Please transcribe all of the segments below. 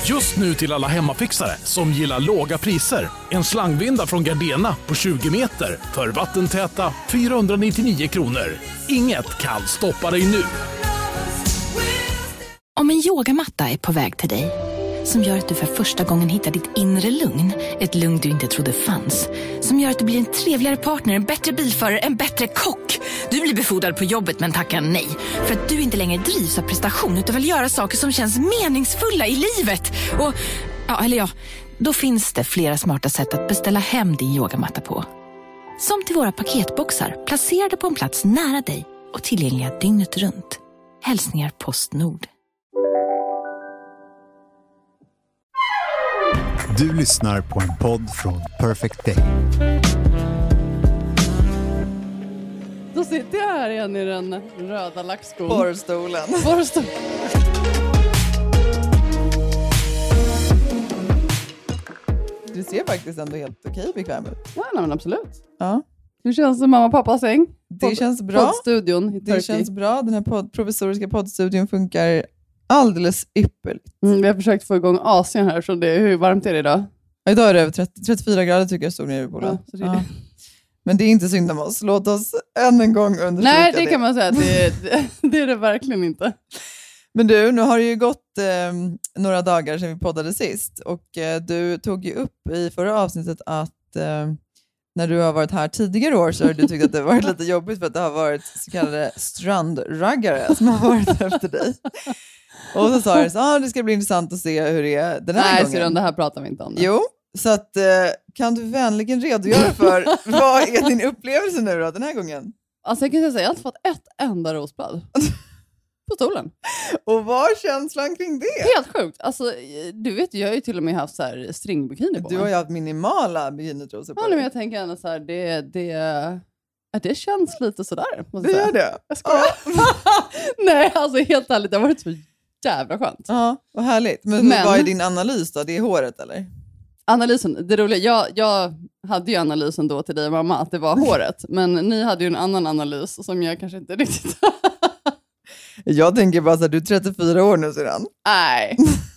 Just nu till alla hemmafixare som gillar låga priser. En slangvinda från Gardena på 20 meter för vattentäta 499 kronor. Inget kan stoppa dig nu. Om en yogamatta är på väg till dig, som gör att du för första gången hittar ditt inre lugn, ett lugn du inte trodde fanns, som gör att du blir en trevligare partner, en bättre bilförare, en bättre kock. Du blir befordrad på jobbet men tackar nej, för att du inte längre drivs av prestation utan vill göra saker som känns meningsfulla i livet. Och, då finns det flera smarta sätt att beställa hem din yogamatta på. Som till våra paketboxar, placerade på en plats nära dig och tillgängliga dygnet runt. Hälsningar Postnord. Du lyssnar på en podd från Perfect Day. Då sitter jag här igen i den röda lackskon. Borrstolen. Du ser faktiskt ändå helt okej bekväm ut. Ja, men absolut. Ja. Hur känns det mamma och pappas säng? Det känns bra. Poddstudion i Turkey. Det känns bra. Den här provisoriska poddstudion funkar alldeles ypperligt. Vi har försökt få igång Asien här, så hur varmt är det idag? Ja, idag är det över 34 grader tycker jag stod nere på den. Ja. Men det är inte synd om oss. Låt oss än en gång undersöka det. Nej, det kan man säga. Det är det verkligen inte. Men du, nu har det ju gått några dagar sedan vi poddade sist. Och du tog ju upp i förra avsnittet att när du har varit här tidigare år så har du tyckt att det har varit lite jobbigt för att det har varit så kallade strandraggare som har varit efter dig. Och så sa du så det ska bli intressant att se hur det är den här gången. Nej, det här pratar vi inte om. Jo, så att, kan du vänligen redogöra för vad är din upplevelse nu då den här gången? Alltså jag kan säga att jag har inte fått ett enda rosblad på stolen. Och vad är känslan kring det? Helt sjukt. Alltså, du vet, jag har ju till och med haft så här stringbikini på Du har ju haft minimala bikinitrosor på dig. Men jag tänker ändå så här, det känns lite sådär. Det gör det? Jag skojar. Nej, alltså helt ärligt, det har varit så jävla skönt. Ja, vad härligt. Men vad är din analys då? Det är håret eller? Analysen, det roliga, jag hade ju analysen då till dig och mamma att det var håret. Men ni hade ju en annan analys som jag kanske inte riktigt... Jag tänker bara så att du är 34 år nu sedan. Nej.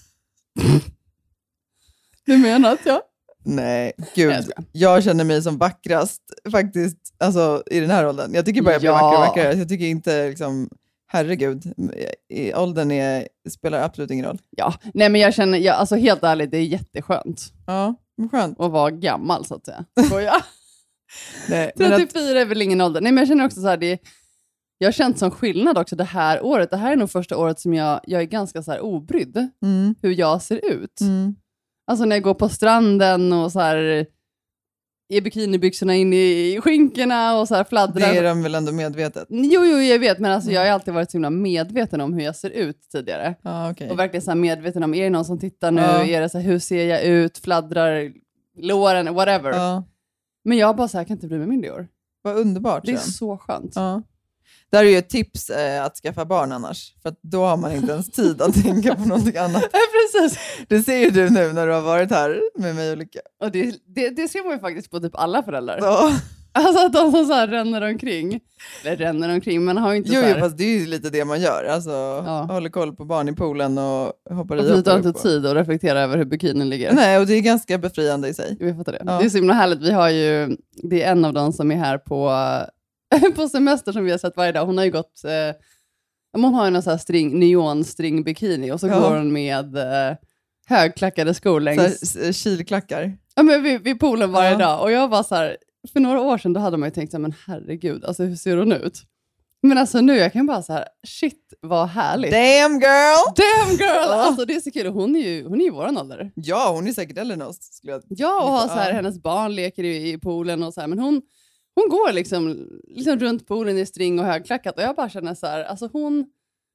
Du menar att jag... Nej, gud. Jag känner mig som vackrast faktiskt, alltså i den här åldern. Jag tycker bara jag blir vackrare och vackrare. Jag tycker inte liksom, herregud, i åldern spelar absolut ingen roll. Ja, nej men jag känner, alltså helt ärligt, det är jätteskönt. Ja, skönt. Att vara gammal så att säga. Nej, 34 är väl ingen ålder. Nej men jag känner också så här, jag har känt som skillnad också det här året. Det här är nog första året som jag är ganska så här obrydd. Hur jag ser ut. Alltså när jag går på stranden och så här i bikinibyxorna in i skinkorna och så här fladdrar. Det är de väl ändå medvetet? Jo, jag vet. Men alltså, jag har alltid varit så himla medveten om hur jag ser ut tidigare. Okay. Och verkligen så här medveten om, är det någon som tittar nu? Är det så här, hur ser jag ut? Fladdrar låren? Whatever. Men jag bara så här, kan inte bli med mindre i år. Vad underbart. Det är så skönt. Där är ju ett tips att skaffa barn annars. För att då har man inte ens tid att tänka på någonting annat. Ja, precis. Det ser ju du nu när du har varit här med mig och Lycka. Och det ser man ju faktiskt på typ alla föräldrar. Ja. Alltså att de som så här ränner omkring. Men har ju inte så här... Jo, fast det är ju lite det man gör. Alltså håller koll på barn i poolen och hoppar i. Och vi tar inte tid att reflektera över hur bikinin ligger. Nej, och det är ganska befriande i sig. Vi fattar det. Ja. Det är så himla härligt. Vi har ju, det är en av dem som är här på semester som vi har sett varje dag. Hon har ju gått, hon har ju någon sån här neonstring bikini och så går hon med högklackade skor längs. Kilklackar. Ja, men vid poolen varje dag. Och jag var så här, för några år sedan då hade man ju tänkt så här, men herregud, alltså hur ser hon ut? Men alltså nu, jag kan bara så här, shit vad härligt. Damn girl! Alltså det är så kul. Hon är ju våran ålder. Ja, hon är säkert äldre än oss. Ja, och har så här, hennes barn leker i poolen och så här, men hon går liksom runt poolen i string och högklackat. Och jag bara känner så här, alltså hon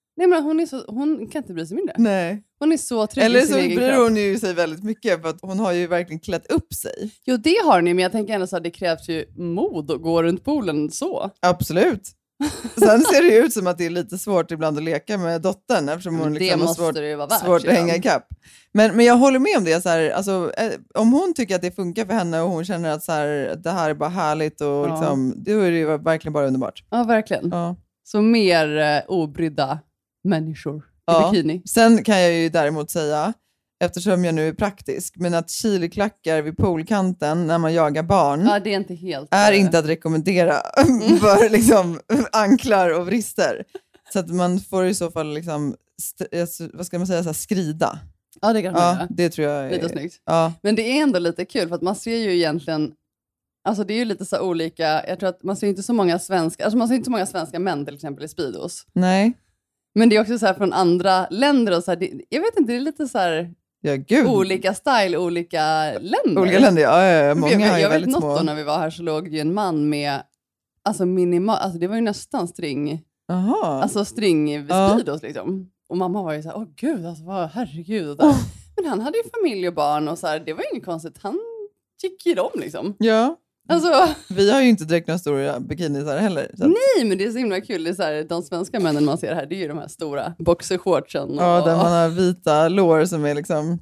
kan inte bry sig mindre. Nej. Hon är så trygg eller i sin egen kropp. Eller så bryr hon ju sig väldigt mycket för att hon har ju verkligen klätt upp sig. Jo, det har hon ju, men jag tänker ändå så att det krävs ju mod att gå runt poolen så. Absolut. Sen ser det ju ut som att det är lite svårt ibland att leka med dottern eftersom hon liksom har svårt att hänga i kapp. Men jag håller med om det. Så här, alltså, om hon tycker att det funkar för henne och hon känner att så här, det här är bara härligt och liksom, då är det ju verkligen bara underbart. Ja, verkligen. Ja. Så mer obrydda människor i bikini. Sen kan jag ju däremot säga eftersom jag nu är praktisk, men att chiliklackar vid poolkanten när man jagar barn det är inte helt... är inte att rekommendera för liksom anklar och vrister. Så att man får i så fall liksom, vad ska man säga, så här, skrida. Ja, det kan man göra. Det tror jag är... Lite snyggt. Ja. Men det är ändå lite kul för att man ser ju egentligen, alltså det är ju lite så olika, jag tror att man ser inte så många svenska, alltså man ser inte så många svenska män till exempel i Speedos. Nej. Men det är också så här från andra länder och så här, jag vet inte, det är lite så här olika style, olika länder. Olika länder, ja. Många har ju väldigt små. Jag vet något då när vi var här så låg ju en man med, alltså alltså det var ju nästan string. Aha. Alltså string i Speedos liksom. Och mamma var ju så här, åh gud, alltså herregud. Men han hade ju familj och barn och så här, det var ju inget konstigt. Han gick i dem liksom. Ja. Alltså, vi har ju inte direkt några stora bikinisar heller. Så. Nej, men det är så himla kul. Det är så här, de svenska männen man ser här, det är ju de här stora boxershortsen. Ja, där man har vita lår som är liksom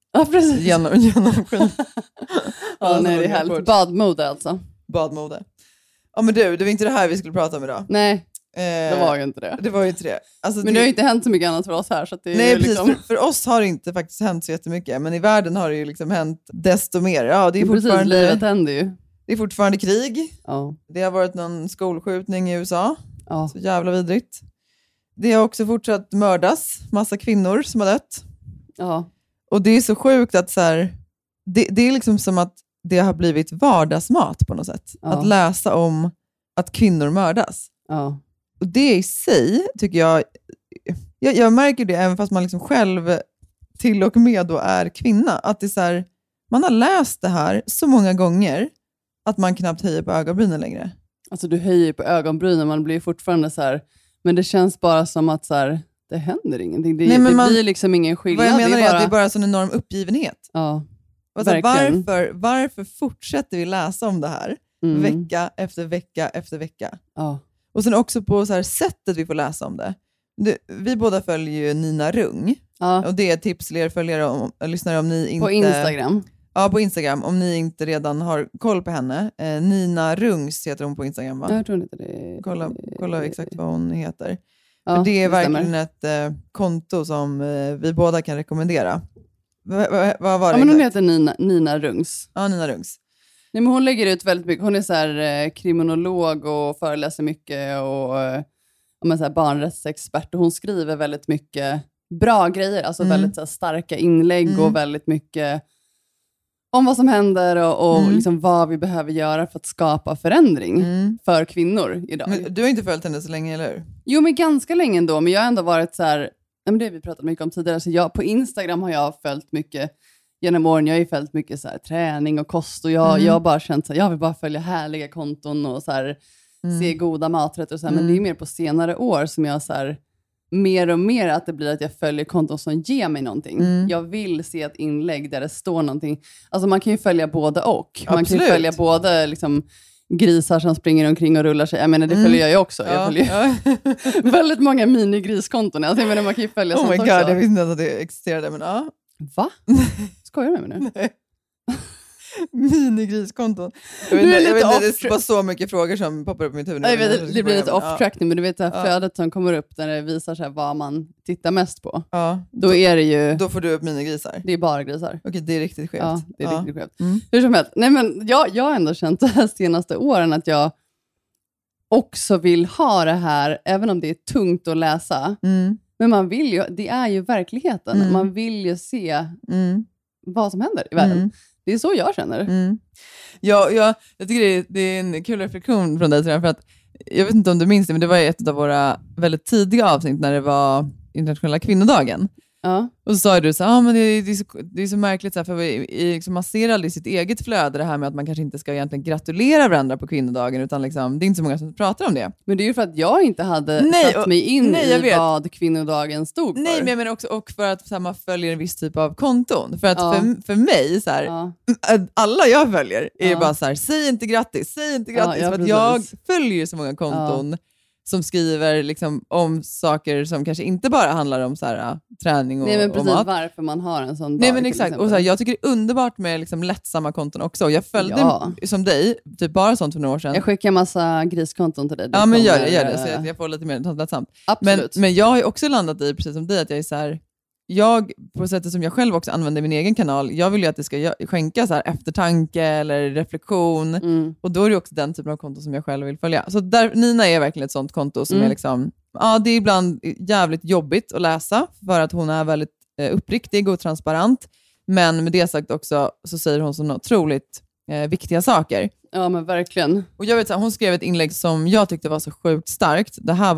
genomskin. Nej, det är härligt. Badmode alltså. Badmode. Ja, men det var inte det här vi skulle prata om idag. Nej. Det var ju inte det. Det var ju inte det. Alltså, men det har ju inte hänt så mycket annat för oss här. Så att det nej, är liksom... precis. För oss har det inte faktiskt hänt så jättemycket. Men i världen har det ju liksom hänt desto mer. Ja, det är fortfarande... Precis, livet händer ju. Det är fortfarande krig. Ja. Det har varit någon skolskjutning i USA. Ja. Så jävla vidrigt. Det har också fortsatt mördas. Massa kvinnor som har dött. Ja. Och det är så sjukt att så här, det är liksom som att det har blivit vardagsmat på något sätt. Ja. Att läsa om att kvinnor mördas. Ja. Och det i sig tycker jag märker det även fast man liksom själv till och med då är kvinna. Att det är så här, man har läst det här så många gånger att man knappt höjer på ögonbrynen längre. Alltså du höjer på ögonbrynen, man blir fortfarande så här, men det känns bara som att så här, det händer ingenting. Det blir liksom ingen skillnad. Vad jag menar är bara... att det är bara en sån enorm uppgivenhet. Ja, alltså, varför fortsätter vi läsa om det här vecka efter vecka efter vecka? Ja. Och sen också på så här sättet vi får läsa om det. Vi båda följer ju Nina Rung. Ja. Och det är ett tips till er följare lyssnare om ni inte... På Instagram? Ja, på Instagram. Om ni inte redan har koll på henne. Nina Rungs heter hon på Instagram, va? Jag tror inte det. Kolla exakt vad hon heter. Ja, för det är verkligen stämmer. ett konto som vi båda kan rekommendera. Vad var det? Ja, men hon heter Nina Rungs. Ja, Nina Rungs. Nej, men hon lägger ut väldigt mycket. Hon är så här, kriminolog och föreläser mycket och så här, barnrättsexpert. Och hon skriver väldigt mycket bra grejer. Alltså väldigt så här, starka inlägg och väldigt mycket om vad som händer och liksom vad vi behöver göra för att skapa förändring för kvinnor idag. Men du har inte följt henne så länge, eller hur? Jo, men ganska länge ändå. Men jag har ändå varit så här, men det har vi pratat mycket om tidigare. Så på Instagram har jag följt mycket genom åren. Jag har ju följt mycket så här, träning och kost. Och jag har bara känt så här, jag vill bara följa härliga konton och så här, se goda maträtter och så här. Men det är mer på senare år som jag så här, mer och mer att det blir att jag följer konton som ger mig någonting. Jag vill se ett inlägg där det står någonting. Alltså man kan ju följa både och. Man kan ju följa både liksom grisar som springer omkring och rullar sig. Jag menar, det följer jag ju också. Jag följer väldigt många minigriskonton. Alltså, jag menar, man kan ju följa sånt också. Oh my god, jag visste inte att det existerade. Men, ja. Va? Skojar du med mig nu? Nej. Minigriskonton. Det är bara så mycket frågor som poppar upp i mitt huvud. Det blir lite off-track nu, men du vet det här flödet som kommer upp där det visar sig vad man tittar mest på. Ja. Då är det ju... Då får du upp minigrisar. Det är bara grisar. Okej, det är riktigt skevt. Ja, det är riktigt skevt. Hur som helst. Nej, men jag har ändå känt de här senaste åren att jag också vill ha det här, även om det är tungt att läsa. Men man vill ju, det är ju verkligheten. Man vill ju se vad som händer i världen. Det är så jag känner. Jag tycker det är en kul reflektion från dig, för att jag vet inte om du minns det, men det var ett av våra väldigt tidiga avsnitt när det var internationella kvinnodagen. Ja. Och så sa du så här, men det är så märkligt, så här, för liksom, man ser aldrig i sitt eget flöde det här med att man kanske inte ska egentligen gratulera varandra på kvinnodagen, utan liksom, det är inte så många som pratar om det. Men det är ju för att jag inte hade satt mig in i vad kvinnodagen stod för. Nej, men också och för att så här, man följer en viss typ av konton. För att för mig, så här, alla jag följer är bara så här, säg inte grattis. För att jag följer så många konton som skriver liksom om saker som kanske inte bara handlar om så här, träning och, nej, men precis, och mat. Varför man har en sån dag. Nej, men exakt. Och så här, jag tycker det är underbart med liksom lättsamma konton också. Jag följde som dig, typ bara sånt för några år sedan. Jag skickar massa griskonton till dig. Ja, men gör det. Så att jag får lite mer lättsamt. Absolut. Men jag har ju också landat i, precis som dig, att jag är så här, jag, på sättet som jag själv också använder min egen kanal, jag vill ju att det ska skänka så här eftertanke eller reflektion. Och då är det också den typen av konto som jag själv vill följa. Så där, Nina är verkligen ett sånt konto som är liksom, det är ibland jävligt jobbigt att läsa för att hon är väldigt uppriktig och transparent. Men med det sagt också så säger hon så otroligt viktiga saker. Ja, men verkligen. Och jag vet så här, hon skrev ett inlägg som jag tyckte var så sjukt starkt. Det här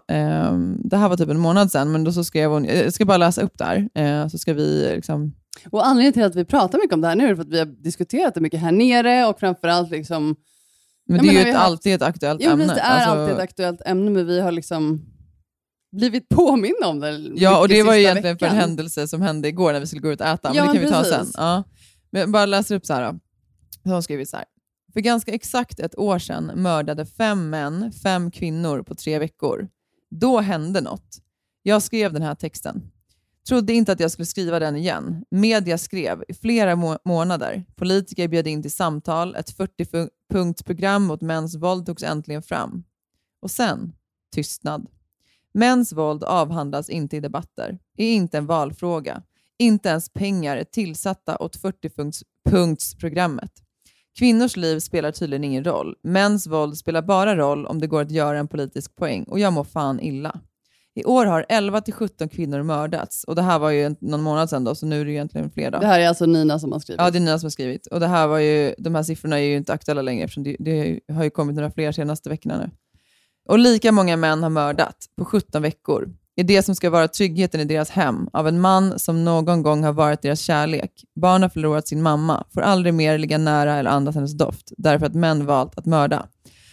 var typ en månad sedan, men då så skrev hon, jag ska bara läsa upp där, så ska vi liksom... Och anledningen till att vi pratar mycket om det här nu är för att vi har diskuterat det mycket här nere och framförallt liksom... Men det är ju alltid ett aktuellt ämne. Jo, det är alltid ett aktuellt ämne, men vi har liksom blivit påminna om det. Ja, och det var ju egentligen för en händelse som hände igår när vi skulle gå ut och äta. Men det kan vi ta sen. Ja. Men bara läser upp så här då. Så hon skriver så här. För ganska exakt ett år sedan mördade 5 män 5 kvinnor på 3 veckor. Då hände något. Jag skrev den här texten. Trodde inte att jag skulle skriva den igen. Media skrev i flera månader. Politiker bjöd in till samtal. Ett 40-punktsprogram mot mäns våld togs äntligen fram. Och sen, tystnad. Mäns våld avhandlas inte i debatter. Är inte en valfråga. Inte ens pengar är tillsatta åt 40-punktsprogrammet. Kvinnors liv spelar tydligen ingen roll. Mäns våld spelar bara roll om det går att göra en politisk poäng. Och jag mår fan illa. I år har 11-17 kvinnor mördats. Och det här var ju någon månad sedan då, så nu är det egentligen fler då. Det här är alltså Nina som har skrivit. Ja, det är Nina som har skrivit. Och det här var ju, de här siffrorna är ju inte aktuella längre eftersom det har ju kommit några fler senaste veckorna nu. Och lika många män har mördat på 17 veckor. I det som ska vara tryggheten i deras hem av en man som någon gång har varit deras kärlek. Barn har förlorat sin mamma, får aldrig mer ligga nära eller andas hennes doft därför att män valt att mörda.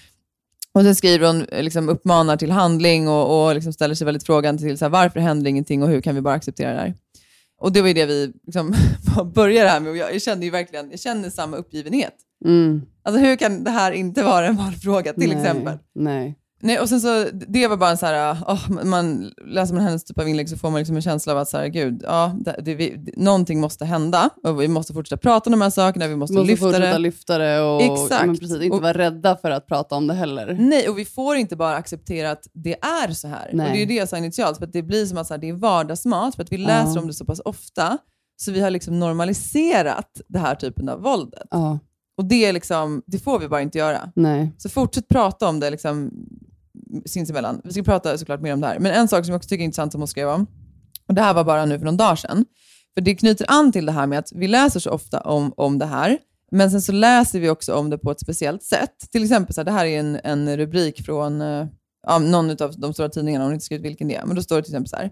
Och sen skriver hon, liksom uppmanar till handling och liksom ställer sig väldigt frågan till så här, varför händer ingenting och hur kan vi bara acceptera det här? Och det var ju det vi liksom började här med, och jag kände ju verkligen, jag kände samma uppgivenhet. Alltså hur kan det här inte vara en valfråga till exempel? Nej, och sen så, det var bara en så här, läser man hennes typ av inlägg så får man liksom en känsla av att så här, gud, någonting måste hända och vi måste fortsätta prata om de här sakerna, vi måste lyfta det och exakt. Men precis, inte vara rädda för att prata om det heller. Nej, och vi får inte bara acceptera att det är så här. Nej. Och det är ju det jag sa initialt, för att det blir som att så här, det är vardagsmat, för att vi läser om det så pass ofta, så vi har liksom normaliserat det här typen av våldet. Och det är liksom, det får vi bara inte göra. Nej. Så fortsätt prata om det liksom sinsemellan. Vi ska prata såklart mer om det här. Men en sak som jag också tycker är intressant som hon skrev om, och det här var bara nu för någon dag sedan, för det knyter an till det här med att vi läser så ofta om det här, men sen så läser vi också om det på ett speciellt sätt. Till exempel så här, det här är en rubrik från någon av de stora tidningarna, hon har inte skrivit vilken det är, men då står det till exempel så här: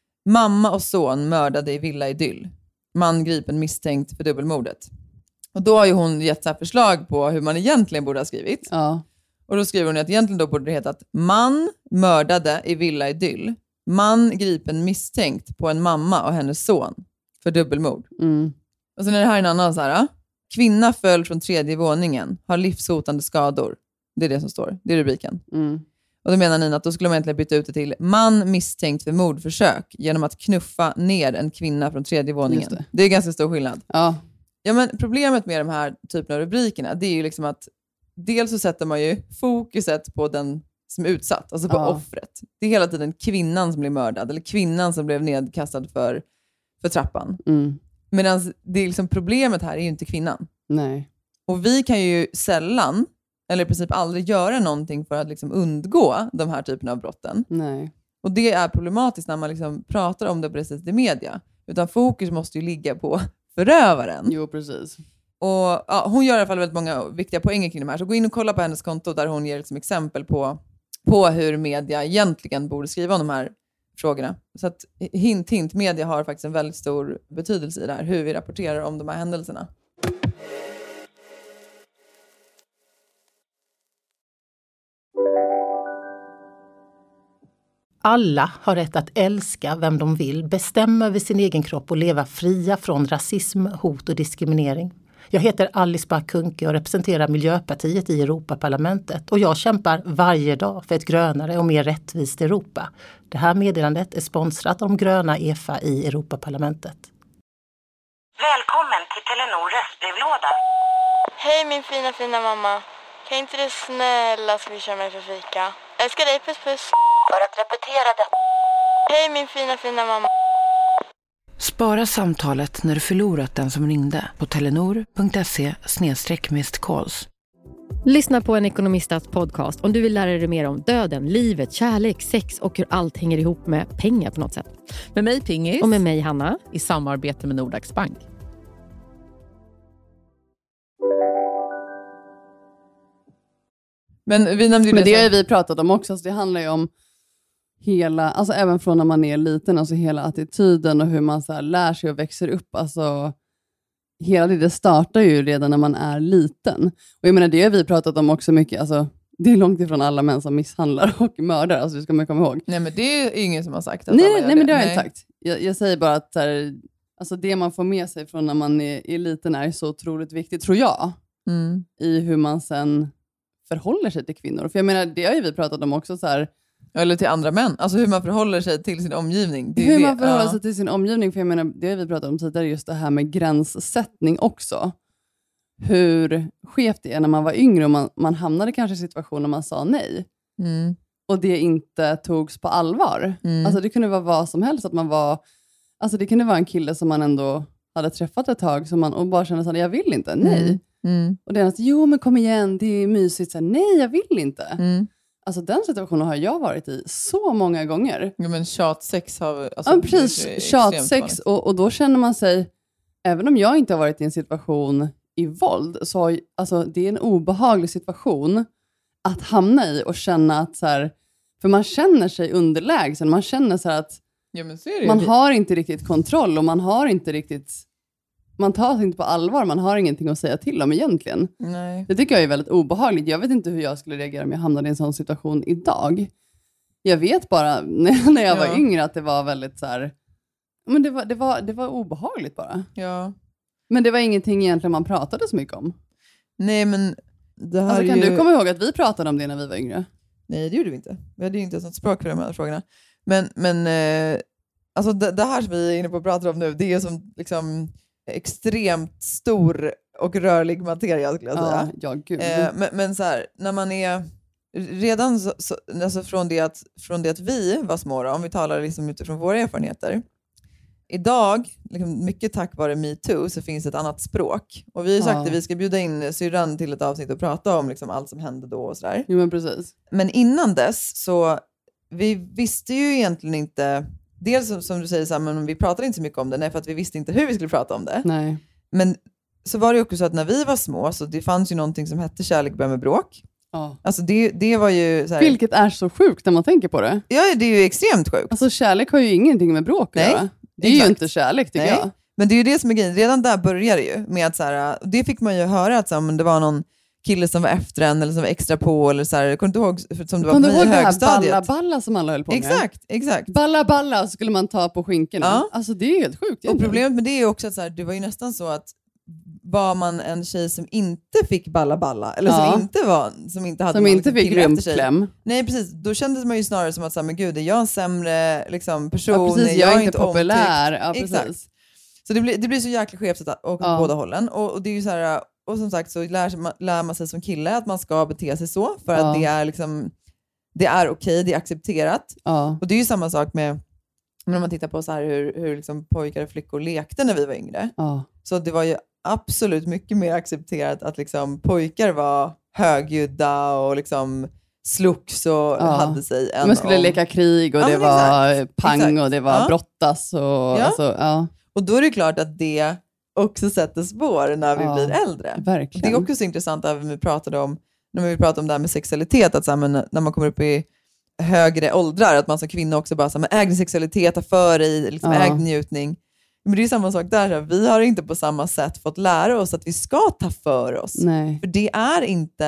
mamma och son mördade i villa idyll. Man gripen misstänkt för dubbelmordet. Och då har ju hon gett så här förslag på hur man egentligen borde ha skrivit. Ja. Och då skriver hon att egentligen då borde det heta att man mördade i villa idyll. Man gripen misstänkt på en mamma och hennes son för dubbelmord. Och sen är det här en annan så här: kvinna föll från 3:e våningen, har livshotande skador. Det är det som står, det är rubriken. Och då menar Nina att då skulle man egentligen byta ut det till man misstänkt för mordförsök genom att knuffa ner en kvinna från 3:e våningen. Det är ganska stor skillnad. Ja, men problemet med de här typen av rubrikerna, det är ju liksom att dels så sätter man ju fokuset på den som är utsatt, alltså på offret. Det är hela tiden kvinnan som blir mördad eller kvinnan som blev nedkastad för trappan. Medan det är liksom, problemet här är ju inte kvinnan. Nej. Och vi kan ju sällan, eller i princip aldrig göra någonting för att liksom undgå de här typen av brotten. Nej. Och det är problematiskt när man liksom pratar om det på det sättet i media. Utan fokus måste ju ligga på förövaren. Jo, precis. Och hon gör i alla fall väldigt många viktiga poänger kring de här. Så gå in och kolla på hennes konto där hon ger liksom exempel på hur media egentligen borde skriva om de här frågorna. Så att hint, media har faktiskt en väldigt stor betydelse i det här. Hur vi rapporterar om de här händelserna. Alla har rätt att älska vem de vill, bestämma över sin egen kropp och leva fria från rasism, hot och diskriminering. Jag heter Alice Bah Kuhnke och representerar Miljöpartiet i Europaparlamentet och jag kämpar varje dag för ett grönare och mer rättvist Europa. Det här meddelandet är sponsrat av gröna EFA i Europaparlamentet. Välkommen till Telenor röstbrevlåda. Hej min fina mamma. Kan inte du snälla swisha mig för fika? Älskar dig, puss puss. För att repetera det. Hej min fina mamma. Spara samtalet när du förlorat den som ringde på telenor.se/missed-calls. Lyssna på en ekonomistats podcast om du vill lära dig mer om döden, livet, kärlek, sex och hur allt hänger ihop med pengar på något sätt. Med mig Pingis. Och med mig Hanna. I samarbete med Nordax Bank. Men vi nämnde ju men det har vi pratat om också. Så det handlar ju om hela, alltså även från när man är liten, alltså hela attityden och hur man så här lär sig och växer upp. Alltså hela det startar ju redan när man är liten. Och jag menar, det har vi pratat om också mycket. Alltså, det är långt ifrån alla män som misshandlar och mördar. Alltså det ska man komma ihåg. Nej, men det är ingen som har sagt att nej, men det har jag inte sagt. Jag säger bara att så här, alltså det man får med sig från när man är liten är så otroligt viktigt, tror jag. I hur man sen förhåller sig till kvinnor. För jag menar, det har ju vi pratat om också så här. Eller till andra män. Alltså hur man förhåller sig till sin omgivning. Det är hur man förhåller sig till sin omgivning. För jag menar, det har vi pratat om tidigare. Just det här med gränssättning också. Hur skevt det är när man var yngre. Och man hamnade kanske i situationer där man sa nej. Och det inte togs på allvar. Alltså det kunde vara vad som helst. Att man var, alltså det kunde vara en kille som man ändå hade träffat ett tag. Som man, och bara kände att jag vill inte. Nej. Och det är att, jo men kom igen. Det är mysigt. Så här, nej, jag vill inte. Alltså den situationen har jag varit i så många gånger. Ja, men tjatsex har... Alltså, ja, precis. Tjatsex. Och då känner man sig, även om jag inte har varit i en situation i våld, så alltså, det är en obehaglig situation att hamna i och känna att så här, för man känner sig underlägsen. Man känner så här att man har inte riktigt kontroll och man har inte riktigt... Man tar sig inte på allvar, man har ingenting att säga till om egentligen. Nej. Det tycker jag är väldigt obehagligt. Jag vet inte hur jag skulle reagera om jag hamnade i en sån situation idag. Jag vet bara när jag var yngre att det var väldigt så här, men det var obehagligt bara. Ja. Men det var ingenting egentligen man pratade så mycket om. Nej, men det här alltså, kan ju... du komma ihåg att vi pratade om det när vi var yngre? Nej, det gjorde vi inte. Vi hade ju inte ett sånt språk för de här frågorna. Men alltså det här som vi är inne på att prata om nu, det är som liksom extremt stor och rörlig materia, skulle jag säga. Ja, gud. Men så här, när man är redan så, alltså från det att vi var små då, om vi talar liksom utifrån våra erfarenheter. Idag, liksom mycket tack vare MeToo, så finns ett annat språk. Och vi har sagt att vi ska bjuda in syrran till ett avsnitt och prata om liksom allt som hände då och sådär. Jo, men precis. Men innan dess så vi visste ju egentligen inte. Dels som du säger så här, men vi pratade inte så mycket om det. Nej, för att vi visste inte hur vi skulle prata om det. Nej. Men så var det också så att när vi var små, så det fanns ju någonting som hette kärlek börjar med bråk. Ja. Alltså det var ju så här, vilket är så sjukt när man tänker på det. Ja, det är ju extremt sjukt. Alltså kärlek har ju ingenting med bråk att göra. Det är ju inte kärlek, tycker jag. Men det är ju det som är grejen. Redan där börjar det ju med att så här, det fick man ju höra att så här, men det var någon kille som var efter en eller som var extra på eller så här, jag kommer inte ihåg som det var på mig i högstadiet. Balla som alla höll på med. Exakt. Balla skulle man ta på skinkorna. Ja. Alltså det är ju helt sjukt. Och problemet med det är också att så här, det var ju nästan så att var man en tjej som inte fick balla eller som inte hade som inte fick rumpkläm. Nej, precis. Då kändes man ju snarare som att så här, men gud, är jag en sämre liksom, person? Ja, precis. Jag är inte populär. Ja, exakt. Så det blir så jäkla skevt åt båda hållen. Och det är ju så här, och som sagt så lär man sig som kille att man ska bete sig så för att det är liksom, det är okej, det är accepterat. Och det är ju samma sak med när man tittar på så här hur liksom pojkar och flickor lekte när vi var yngre. Så det var ju absolut mycket mer accepterat att liksom pojkar var högljudda och liksom slogs och hade sig. Man skulle leka krig och det var pang och det var brottas. Och, och då är det klart att det också sätter spår när vi blir äldre. Verkligen. Det är också så intressant när vi pratade om det här med sexualitet, att så här, men när man kommer upp i högre åldrar, att man som kvinna också bara så här, men ägd sexualitet, ta för i, liksom, ägd njutning. Men det är samma sak där, så här, vi har inte på samma sätt fått lära oss att vi ska ta för oss. Nej. För det är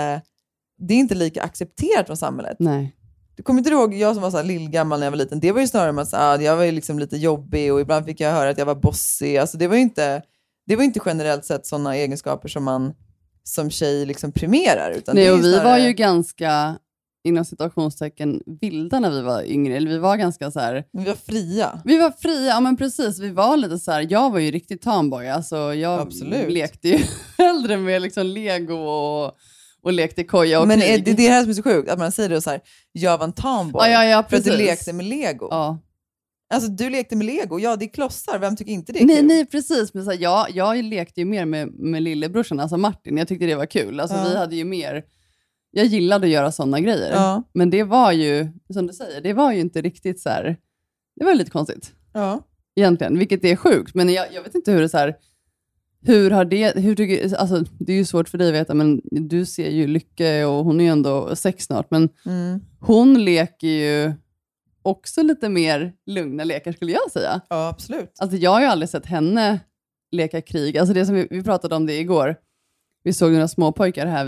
inte lika accepterat från samhället. Nej. Du kommer inte ihåg, jag som var så här lillgammal när jag var liten, det var ju snarare att jag var ju liksom lite jobbig och ibland fick jag höra att jag var bossig. Alltså det var inte generellt sett sådana egenskaper som man som tjej liksom primerar. Utan nej, det är och vi snarare... var ju ganska, inom situationstecken, vilda när vi var yngre. Eller vi var ganska så här... Vi var fria. Ja men precis. Vi var lite så här, jag var ju riktigt tomboy. Alltså jag Absolut. lekte ju hellre med liksom Lego och lekte koja och men krig. Men det här som är så sjukt, att man säger det så här, jag var en tomboy. Ja, för att du lekte med Lego. Ja. Alltså du lekte med Lego, ja det är klossar, vem tycker inte det är kul? Nej precis, men så här, jag lekte ju mer med lillebrorsan, alltså Martin, jag tyckte det var kul. Alltså vi hade ju mer, jag gillade att göra sådana grejer. Ja. Men det var ju, som du säger, det var ju inte riktigt så här, det var lite konstigt. Ja. Egentligen, vilket är sjukt. Men jag vet inte hur det så här, alltså det är ju svårt för dig att veta, men du ser ju Lycke och hon är ju ändå 6 snart, men hon leker ju också lite mer lugna lekar skulle jag säga. Ja, absolut. Alltså jag har ju aldrig sett henne leka krig. Alltså det som vi pratade om det igår. Vi såg några små pojkar här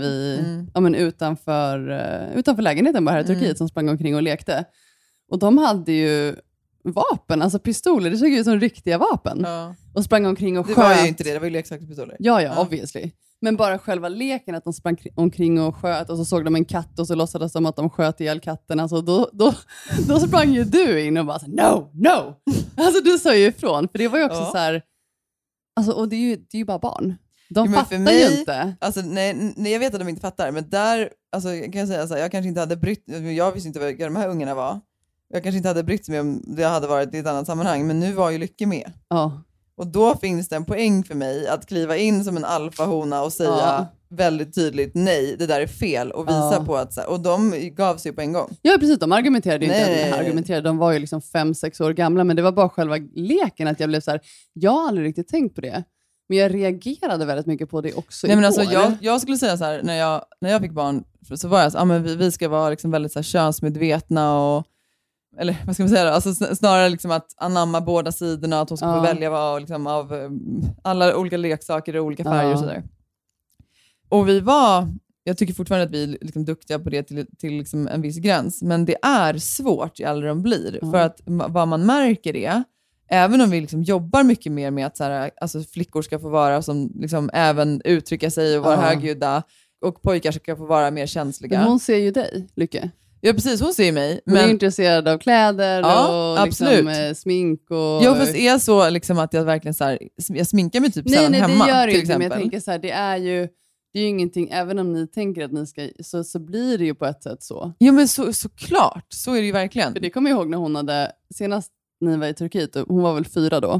utanför lägenheten bara här i Turkiet som sprang omkring och lekte. Och de hade ju vapen, alltså pistoler. Det såg ut som riktiga vapen. Ja. Och sprang omkring och sköt. Det var ju inte det var ju leksakspistoler. Ja, obviously. Men bara själva leken, att de sprang omkring och sköt och så såg de en katt och så låtsades de att de sköt ihjäl katten. Alltså då sprang ju du in och bara så, no! Alltså du sa ju ifrån, för det var ju också så här, alltså, och det är ju bara barn. De fattar mig, ju inte. Alltså, nej, jag vet att de inte fattar, men där alltså, kan jag säga så här, jag kanske inte hade brytt, jag visste inte vilka de här ungarna var. Jag kanske inte hade brytt mig om det hade varit i ett annat sammanhang, men nu var ju Lycke med. Ja. Och då finns det en poäng för mig att kliva in som en alfahona och säga väldigt tydligt nej, det där är fel och visa på att, och de gav sig på en gång. Ja precis, de argumenterade ju inte, de var ju liksom 5-6 år gamla, men det var bara själva leken att jag blev så här, jag har aldrig riktigt tänkt på det. Men jag reagerade väldigt mycket på det också. Nej, men alltså, jag skulle säga så här, när jag fick barn så var jag så men vi ska vara liksom väldigt så här, könsmedvetna och, eller vad ska man säga då? Alltså, snarare liksom att anamma båda sidorna, att hon ska få välja vad, liksom, av alla olika leksaker och olika färger och sådär. Och jag tycker fortfarande att vi är liksom duktiga på det till liksom en viss gräns, men det är svårt ju äldre de blir, för att vad man märker är, även om vi liksom jobbar mycket mer med att så här, alltså flickor ska få vara som liksom även uttrycka sig och vara högljudda, och pojkar ska få vara mer känsliga. Men hon ser ju dig, Lycke. Ja precis, hon ser mig. Hon är intresserad av kläder och liksom, smink. Och... Ja, fast är så liksom att jag verkligen så här, jag sminkar mig typ sällan hemma. Nej, det gör till inte, exempel. men jag tänker så här, det är ju ingenting, även om ni tänker att ni ska, så blir det ju på ett sätt så. Ja, men såklart, så är det ju verkligen. För det kommer jag ihåg när hon hade, senast ni var i Turkiet, hon var väl 4 då?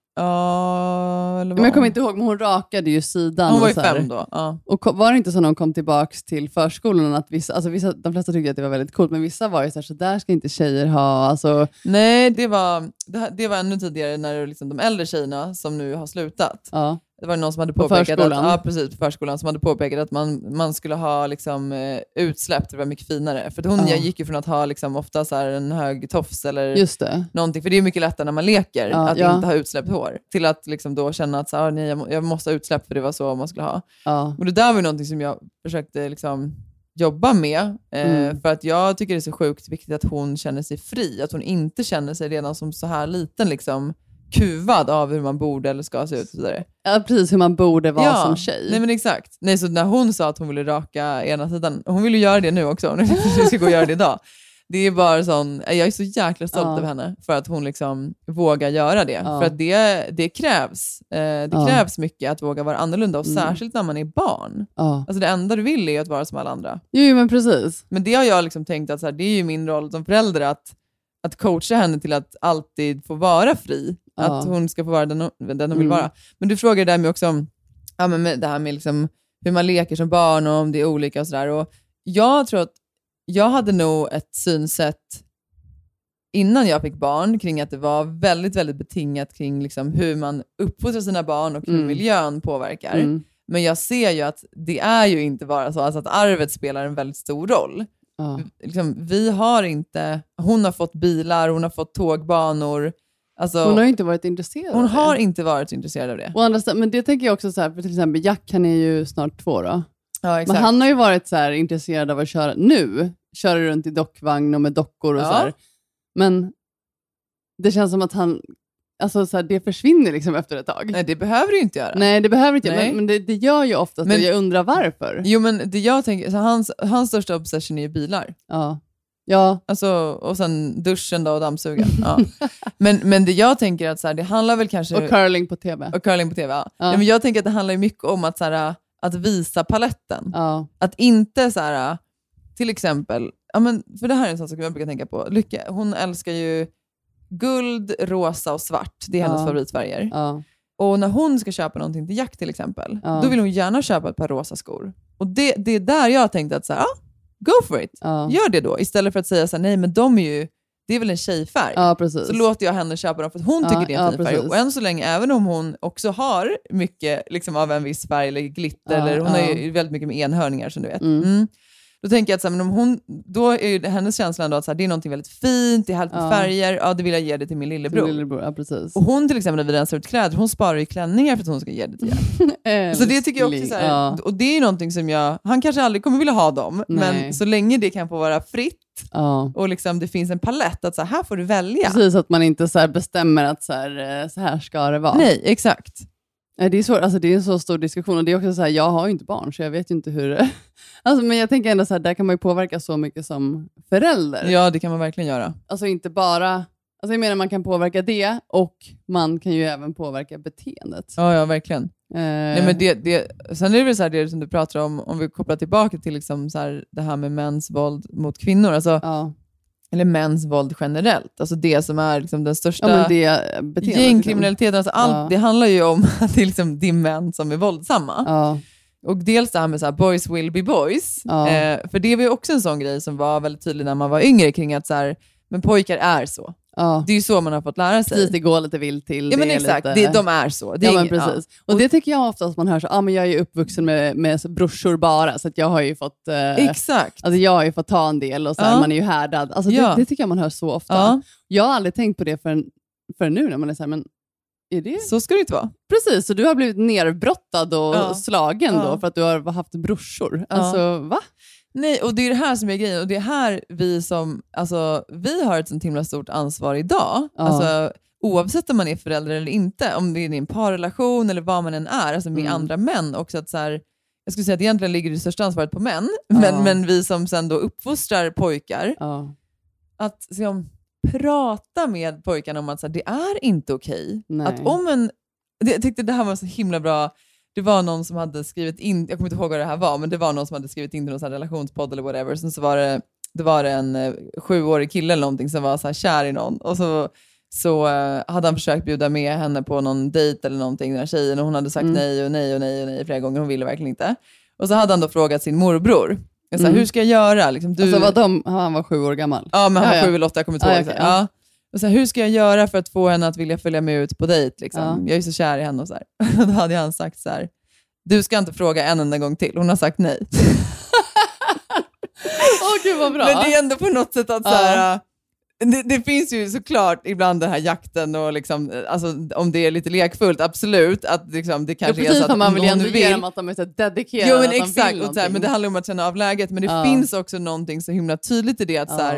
Ja, eller men jag kommer inte ihåg, men hon rakade ju sidan. Hon var ju 5 då. Ja. Och var det inte så när hon kom tillbaks till förskolan att vissa, de flesta tyckte att det var väldigt coolt, men vissa var ju så där ska inte tjejer ha. Alltså... Nej, det var ännu tidigare när liksom de äldre tjejerna som nu har slutat. Ja. Det var någon som hade påpekat på förskolan som hade påpekat att man skulle ha liksom, utsläpp, det var mycket finare. För hon gick ju från att ha liksom, ofta så här, en hög tofs eller någonting, för det är mycket lättare när man leker att inte ha utsläppt hår, till att liksom, då känna att så här, nej, jag måste ha utsläpp för det var så man skulle ha. Och det där var ju någonting som jag försökte liksom, jobba med, för att jag tycker det är så sjukt viktigt att hon känner sig fri, att hon inte känner sig redan som så här liten liksom kuvad av hur man borde eller ska se ut. Så där. Ja, precis, hur man borde vara som tjej. Nej, men exakt. Nej, så när hon sa att hon ville raka ena sidan, hon vill ju göra det nu också, nu ska gå och göra det idag. Det är bara sån, jag är så jäkla stolt över henne för att hon liksom vågar göra det. För att det krävs. Det krävs mycket att våga vara annorlunda, och särskilt när man är barn. Alltså det enda du vill är att vara som alla andra. Jo, men previs. Men det har jag liksom tänkt att så här, det är ju min roll som förälder att coacha henne till att alltid få vara fri. Att hon ska få vara den hon vill vara. Men du frågade där med också om med det här med liksom, hur man leker som barn och om det är olika och sådär. Och jag tror att jag hade nog ett synsätt innan jag fick barn kring att det var väldigt, väldigt betingat kring liksom, hur man uppfostrar sina barn och hur miljön påverkar. Men jag ser ju att det är ju inte bara så, alltså att arvet spelar en väldigt stor roll. Liksom, hon har fått bilar, hon har fått tågbanor. Alltså, hon har inte varit intresserad Hon har inte varit intresserad av det. Men det tänker jag också så här, för till exempel Jack, han är ju snart 2 då. Ja, exakt. Men han har ju varit så här intresserad av att köra runt i dockvagn och med dockor och så här. Men det känns som att han, alltså så här, det försvinner liksom efter ett tag. Nej, det behöver du inte göra. Nej, det behöver inte göra. Men det gör ju oftast det. Jag undrar varför. Jo, men det jag tänker, så hans största obsession är ju bilar. Ja. Alltså, och sen duschen då och dammsuga. Ja. men det jag tänker att så här, det handlar väl kanske... Och curling på tv. Ja. Ja, men jag tänker att det handlar mycket om att, så här, att visa paletten. Att inte så här, till exempel... Ja, men, för det här är en sån sak jag brukar tänka på. Lycke, hon älskar ju guld, rosa och svart. Det är hennes favoritfärger. Ja. Och när hon ska köpa någonting till Jack till exempel, då vill hon gärna köpa ett par rosa skor. Och det är där jag tänkte att så här, go for it. Gör det då. Istället för att säga så här, nej men det är väl en tjejfärg. Ja, precis. Så låter jag henne köpa dem för att hon tycker det är en fin färg. Och än så länge, även om hon också har mycket liksom, av en viss färg eller glitter, eller hon har ju väldigt mycket med enhörningar som du vet. Då tänker jag att så här, men då är ju hennes känsla ändå att så här, det är någonting väldigt fint, det är härligt med färger, det vill jag ge det till min lillebror. Ja, precis. Och hon till exempel när vi rensar ut kläder, hon sparar ju klänningar för att hon ska ge det till Jack. Så det tycker jag också så här, och det är ju någonting som han kanske aldrig kommer vilja ha dem, men så länge det kan få vara fritt och liksom det finns en palett att så här får du välja. Precis, att man inte så här bestämmer att så här ska det vara. Nej, exakt. Det är svårt, alltså det är en så stor diskussion och det är också så här, jag har ju inte barn så jag vet ju inte hur alltså, men jag tänker ändå så här, där kan man ju påverka så mycket som förälder. Ja, det kan man verkligen göra. Alltså inte bara, alltså jag menar man kan påverka det och man kan ju även påverka beteendet. Ja, verkligen. Nej, men sen är det väl så här, det som du pratar om vi kopplar tillbaka till liksom så här, det här med mäns våld mot kvinnor, alltså eller mäns våld generellt. Alltså det som är liksom den största gängkriminaliteten. Alltså det handlar ju om att det är liksom de män som är våldsamma. Och dels det här med så här, boys will be boys. För det var ju också en sån grej som var väldigt tydlig när man var yngre kring att så här, men pojkar är så. Det är ju så man har fått lära sig. Precis, det går lite vilt till. Ja, men exakt, de är så. Det är men precis. Och det tycker jag ofta att man hör så, men jag är ju uppvuxen med brorsor bara, så att jag har ju fått exakt. Alltså jag har ju fått ta en del och så här, man är ju härdad. Alltså det tycker jag man hör så ofta. Jag har aldrig tänkt på det för nu när man är så här, men är det? Så ska det inte vara. Precis, så du har blivit nerbrottad och slagen då för att du har haft brorsor. Alltså, va? Nej, och det är det här som är grejen. Och det är här vi har ett sånt himla stort ansvar idag. Alltså, oavsett om man är förälder eller inte. Om det är en parrelation eller vad man än är. Alltså med andra män. Också att så här, jag skulle säga att egentligen ligger det största ansvaret på män. Men vi som sen då uppfostrar pojkar. Att liksom, prata med pojkarna om att så här, det är inte okej. Att om jag tyckte det här var så himla bra. Det var någon som hade skrivit in, jag kommer inte ihåg vad det här var, men det var någon som hade skrivit in i någon sån här relationspodd eller whatever. Sen så var det en 7-årig kille eller någonting som var så här kär i någon. Och så hade han försökt bjuda med henne på någon dejt eller någonting, den här tjejen. Och hon hade sagt nej och nej och nej och nej flera gånger. Hon ville verkligen inte. Och så hade han då frågat sin morbror. Så här, hur ska jag göra? Liksom, alltså han var 7 år gammal? Ja, men han var 7 eller 8, jag kommer inte ihåg. Ja. Och så här, hur ska jag göra för att få henne att vilja följa med ut på dejt? Liksom? Jag är så kär i henne. Och så här. Då hade han sagt så här: du ska inte fråga en enda gång till. Hon har sagt nej. Gud vad bra. Men det är ändå på något sätt att så här, det finns ju såklart ibland den här jakten och liksom, alltså, om det är lite lekfullt, absolut. Att liksom, det kanske är så att man vill ändå ge dem att de är så dedikerade. Jo, men exakt. Och så här, men det handlar om att känna av läget. Men det finns också någonting så himla tydligt i det att så här,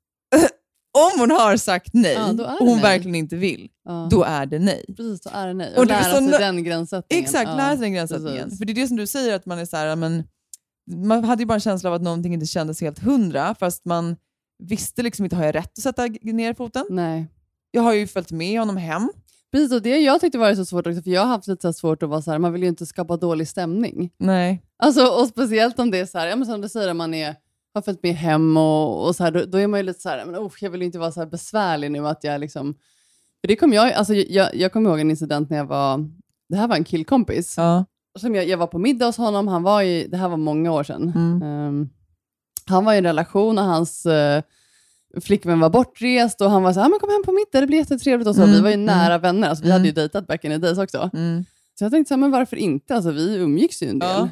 om hon har sagt nej och hon verkligen inte vill, då är det nej. Precis, då är det nej. Och lära sig den gränssättningen. Exakt, lära sig den gränssättningen. För det är det som du säger, att man är så här, men man hade ju bara en känsla av att någonting inte kändes helt 100, fast man visste liksom inte, har jag rätt att sätta ner foten? Nej. Jag har ju följt med honom hem. Precis, och det jag tyckte var så svårt också, för jag har haft lite så svårt att vara så här, man vill ju inte skapa dålig stämning. Nej. Alltså, och speciellt om det är så här, men som du säger, man har följt med hem och så här, då är man ju lite så här, men jag vill inte vara så här besvärlig nu att jag liksom, för det kom jag kommer ihåg en incident när det här var en killkompis. Som jag var på middag hos honom, det här var många år sedan. Han var i en relation och hans flickvän var bortrest och han var så här, men kom hem på middag, det blir jättetrevligt. Och så. Vi var ju nära vänner, alltså, vi hade ju dejtat back in the days också. Så jag tänkte så här, men varför inte? Alltså, vi umgicks ju en del.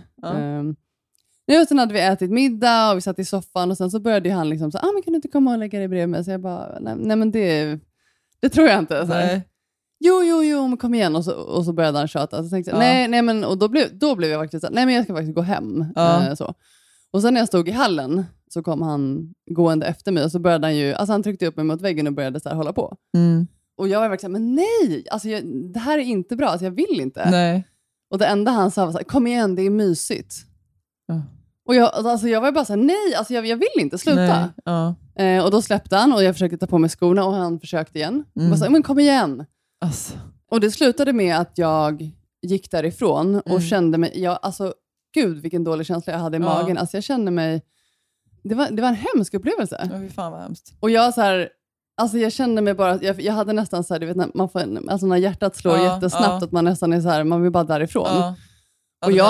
Nu sen hade vi ätit middag och vi satt i soffan och sen så började han liksom så, men kan du inte komma och lägga dig bredvid mig? Så jag bara, nej men det tror jag inte. Så här. Jo, men kom igen. Och så började han tjata. Så tänkte jag, nej men, och då blev jag faktiskt så, nej men jag ska faktiskt gå hem. Så. Och sen när jag stod i hallen så kom han gående efter mig och så började han ju, alltså han tryckte upp mig mot väggen och började så här hålla på. Och jag var verkligen, men nej, alltså det här är inte bra, alltså jag vill inte. Nej. Och det enda han sa var så här, kom igen, det är mysigt. Och jag var bara så här, nej, alltså jag vill inte, sluta. Och då släppte han och jag försökte ta på mig skorna och han försökte igen. Och bara så här, men kom igen. Alltså. Och det slutade med att jag gick därifrån och kände mig, alltså gud vilken dålig känsla jag hade i magen. Alltså jag kände mig, det var en hemsk upplevelse. Fy fan vad hemskt. Och jag så här, Alltså jag kände mig bara, jag hade nästan så här, du vet, man får, alltså när hjärtat slår jättesnabbt att man nästan är så här, man vill bara därifrån. Och jag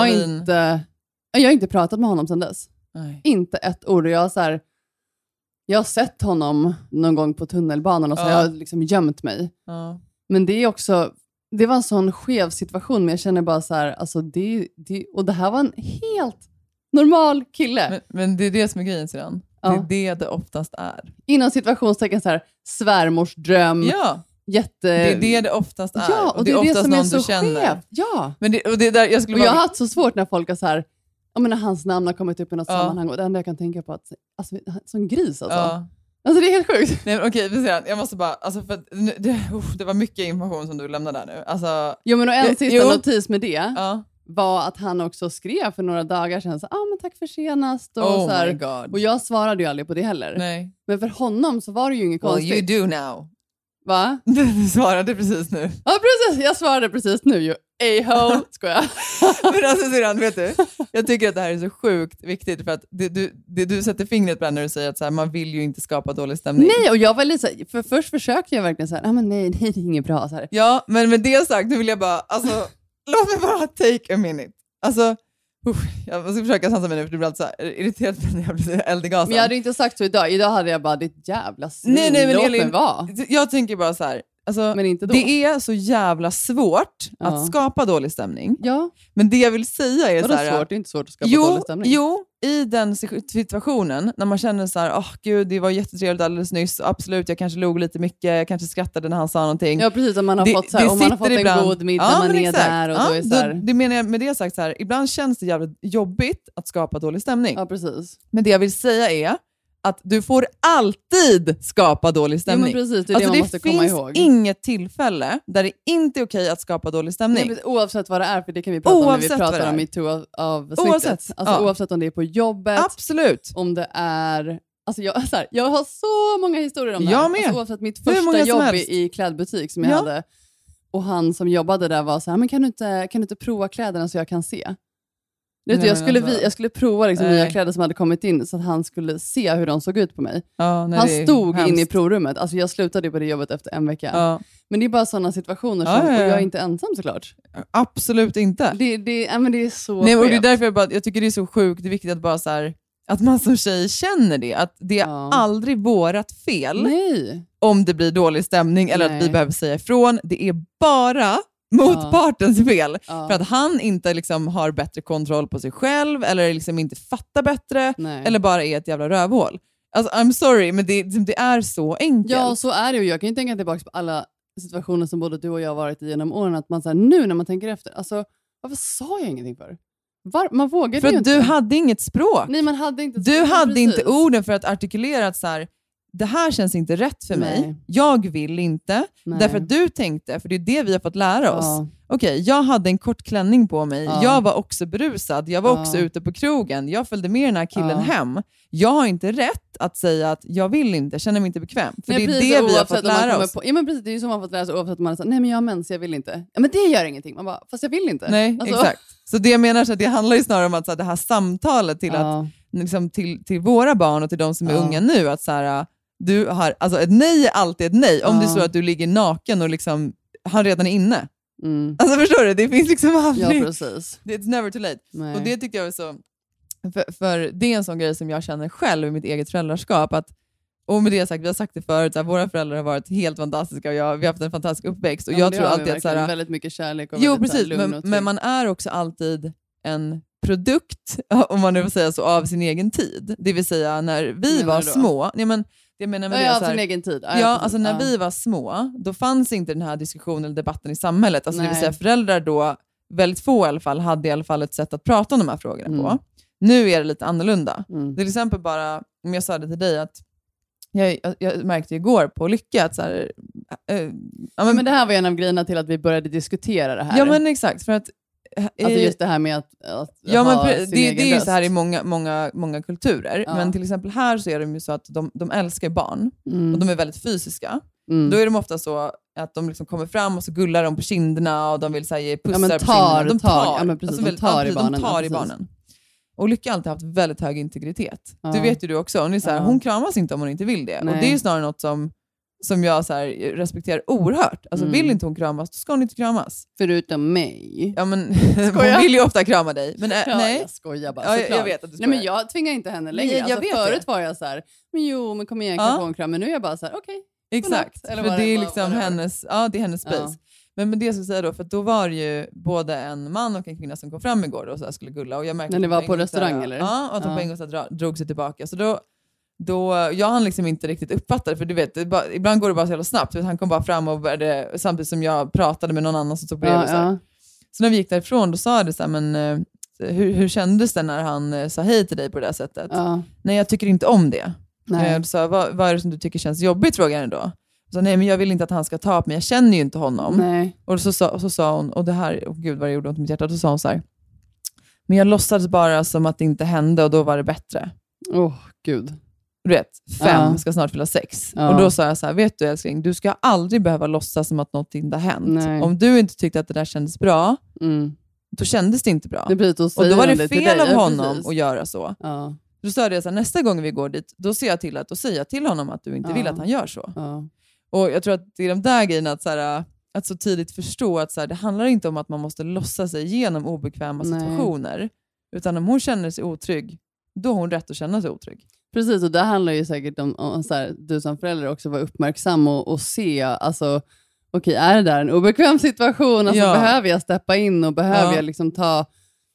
har inte pratat med honom sedan dess. Nej. Inte ett ord. Och jag har sett honom någon gång på tunnelbanan och så jag har liksom gömt mig. Men det är också, det var en sån skev situation, men jag känner bara så här, alltså och det här var en helt normal kille. Men det är det som är grejen sedan. Det är det oftast är. Inom situationstecken så här, svärmors dröm. Ja. Det är det oftast är. Ja, och det är oftast det som är någon så du känner. skevt. Ja. Men det där, jag har haft så svårt när folk är så här, när hans namn har kommit upp i något sammanhang, och det enda jag kan tänka på att, alltså, som gris alltså. Alltså det är helt sjukt. Nej, men okej, jag måste bara, alltså för det var mycket information som du lämnade där nu. Alltså, jo, men en sista notis med det var att han också skrev för några dagar sedan så, men tack för senast och så här, my God. och jag svarade ju aldrig på det heller. Nej. Men för honom så var det ju inget konstigt. Well, you do now. Va? Du svarade precis nu. Ja, precis. Jag svarade precis nu ju. A-hole, skojar. Men alltså Syrran, vet du? Jag tycker att det här är så sjukt viktigt för att du sätter fingret på det när du säger att så här, man vill ju inte skapa dålig stämning. Nej, och jag var lite så här, först försökte jag verkligen så här, men nej, det är inget bra så här. Ja, men med det sagt, nu vill jag bara, alltså, låt mig bara take a minute. Alltså, jag måste försöka sansa mig nu för du blir alltid så här irriterad när jag blir eld i gasen. Men jag hade inte sagt så idag. Idag hade jag bara, ditt jävla svin, nej, men låt Elin, mig vara. Jag tänker bara så här. Alltså, men inte då. Det är så jävla svårt att skapa dålig stämning. Ja. Men det jag vill säga är så här. Svårt? Det är inte svårt att skapa dålig stämning. Jo, i den situationen när man känner så här, gud, det var jättetrevligt alldeles nyss. Absolut, jag kanske låg lite mycket, jag kanske skrattade när han sa någonting. Ja, precis. Om man har fått så här, om man har fått en god middag, man är exakt. där och då är så här. Det menar jag med det sagt så här, ibland känns det jävligt jobbigt att skapa dålig stämning. Ja, precis. Men det jag vill säga är att du får alltid skapa dålig stämning. Jo, men precis, det är det man måste komma ihåg. Det finns inget tillfälle där det inte är okej att skapa dålig stämning. Nej, oavsett vad det är, för det kan vi prata om när vi pratar om MeToo-avsnittet. Alltså oavsett om det är på jobbet. Absolut. Om det är... Alltså jag har så många historier om det här. Jag med. Alltså oavsett mitt första jobb i klädbutik som jag hade. Och han som jobbade där var så här, men kan du inte prova kläderna så jag kan se? Jag skulle prova liksom nya kläder som hade kommit in så att han skulle se hur de såg ut på mig. Han stod inne i provrummet. Alltså jag slutade på det jobbet efter en vecka. Men det är bara sådana situationer som, och jag är inte ensam såklart. Absolut inte. Men det är så nej, och det är därför jag tycker det är så sjukt. Det är viktigt att bara så här, att man som tjej känner det. Att det är aldrig vårat fel om det blir dålig stämning eller att vi behöver säga ifrån. Det är bara motpartens fel. För att han inte liksom har bättre kontroll på sig själv eller liksom inte fattar bättre eller bara är ett jävla rövhål. Alltså, I'm sorry, men det är så enkelt. Ja, så är det ju. Jag kan ju tänka tillbaka på alla situationer som både du och jag har varit i genom åren. Att man så här, nu när man tänker efter, alltså, varför sa jag ingenting för? Man vågade för ju att inte. Du hade inget språk. Nej, man hade inte. Du hade inte orden för att artikulera att så här, det här känns inte rätt för mig. Jag vill inte. Därför att du tänkte, för det är det vi har fått lära oss. Okej, jag hade en kort klänning på mig. Jag var också berusad. Jag var också ute på krogen. Jag följde med den här killen hem. Jag har inte rätt att säga att jag vill inte, känner mig inte bekväm. För det är det vi har fått lära oss. Ja, men precis, det är ju som man har fått lära sig oavsett om man säger nej men jag har mens, jag vill inte. Ja, men det gör ingenting. Man bara, fast jag vill inte. Nej, alltså. Exakt. Så det jag menar så att det handlar ju snarare om att så här, det här samtalet till att liksom, till våra barn och till de som är unga nu, att så här, du har, alltså ett nej är alltid ett nej. Om det är så att du ligger naken och liksom, han redan är inne. Alltså förstår du? Det finns liksom aldrig... Ja, precis. It's never too late. Nej. Och det tyckte jag var så... För det är en sån grej som jag känner själv i mitt eget föräldraskap. Och med det sagt, vi har sagt det förut, att våra föräldrar har varit helt fantastiska och vi har haft en fantastisk uppväxt. Och jag tror alltid att... Såhär, väldigt mycket kärlek och jo, precis, men man är också alltid en produkt, om man nu får säga så, av sin egen tid. Det vill säga när vi var små... Nej, men, jag menar med det, så här, sin egen tid. Alltså när vi var små, då fanns inte den här diskussionen eller debatten i samhället. Alltså det vill säga föräldrar då, väldigt få i alla fall, hade i alla fall ett sätt att prata om de här frågorna på. Nu är det lite annorlunda. Till exempel bara, om jag sa det till dig, att jag märkte igår på Lycka att så här, men det här var en av grejerna till att vi började diskutera det här. Ja, men exakt, för att alltså just det här med att ja, men ha sin egen det är ju röst. så här i många kulturer. Men till exempel här så är det ju så att de älskar barn. Och de är väldigt fysiska. Då är de ofta så att de liksom kommer fram och så gullar de på kinderna och de vill säga ge pussar på kinderna. De tar i barnen. Och Lycka har alltid haft väldigt hög integritet. Du vet ju du också. Och ni är så här, hon kramas inte om hon inte vill det. Nej. Och det är ju snarare något som som jag så här respekterar oerhört. Alltså vill inte hon kramas, då ska hon inte kramas. Förutom mig. Ja, men hon vill ju ofta krama dig. Men nej. Jag skojar bara. Ja, jag vet att du skojar. Nej, men jag tvingar inte henne längre. Nej, jag vet förut det. var jag så här, men kom igen, kan få en kram. Men nu är jag bara så här, okej. Exakt, Eller för det är vad liksom hennes, ja, det är hennes space. Ja. Men det jag skulle säga då, för att då var det ju både en man och en kvinna som kom fram igår och så här skulle gulla. Och jag märkte när ni var på en gång restaurang så här, eller? Ja, och att de på en gång så här drog sig tillbaka. Så då jag hann liksom inte riktigt uppfatta det, för du vet, ibland går det bara så jävla snabbt. Han kom bara fram och började, samtidigt som jag pratade med någon annan som stod bredvid. Så när vi gick därifrån, då sa det så här, men hur kändes det när han sa hej till dig på det där sättet? Nej, jag tycker inte om det. Då sa, vad är det som du tycker känns jobbigt, frågade han då. Så, nej, men jag vill inte att han ska ta på mig, jag känner ju inte honom. Nej. Och så sa hon, och det här, gud vad det gjorde ont i mitt hjärta, då sa hon så här, men jag låtsades bara som att det inte hände och då var det bättre. Gud. Du vet, 5 ska snart fylla 6. Och då sa jag så här, vet du älskling, du ska aldrig behöva låtsas som att något inte har hänt. Nej. Om du inte tyckte att det där kändes bra, då kändes det inte bra. Det blir och då var det fel av honom att göra så. Ja. Då sa jag så här, nästa gång vi går dit, då ser jag till att säga till honom att du inte vill att han gör så. Ja. Och jag tror att det är de där grejerna att så tidigt förstå att så här, det handlar inte om att man måste låtsas sig igenom obekväma situationer. Utan om hon känner sig otrygg, då har hon rätt att känna sig otrygg. Precis, och det handlar ju säkert om så här, du som förälder också var uppmärksam och se, alltså okej, är det där en obekväm situation? Alltså, behöver jag steppa in och behöver jag liksom ta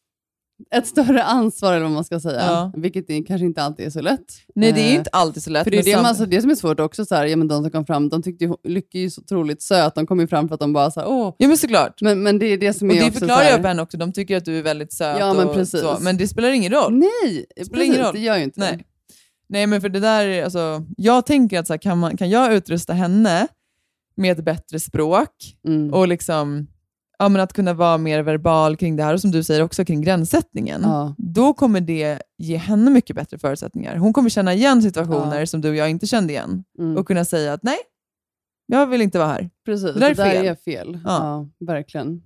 ett större ansvar, eller vad man ska säga. Vilket kanske inte alltid är så lätt. Nej, det är inte alltid så lätt. För det är det som är svårt också. Så här, ja, men de som kom fram, de tyckte ju Lycka är ju så otroligt söt. De kom ju fram för att de bara så här, åh. Ja, men såklart. Men det är det som och är det också förklarar så här, jag på henne också. De tycker att du är väldigt söt. Ja, men precis. Så. Men det spelar ingen roll. Nej, det spelar ingen roll. Det gör ju inte det. Nej, men för det där, alltså, jag tänker att så här, kan jag utrusta henne med ett bättre språk och liksom, ja, men att kunna vara mer verbal kring det här, och som du säger också kring gränssättningen, då kommer det ge henne mycket bättre förutsättningar. Hon kommer känna igen situationer som du och jag inte kände igen och kunna säga att nej, jag vill inte vara här. Precis, det där är fel. Ja, verkligen.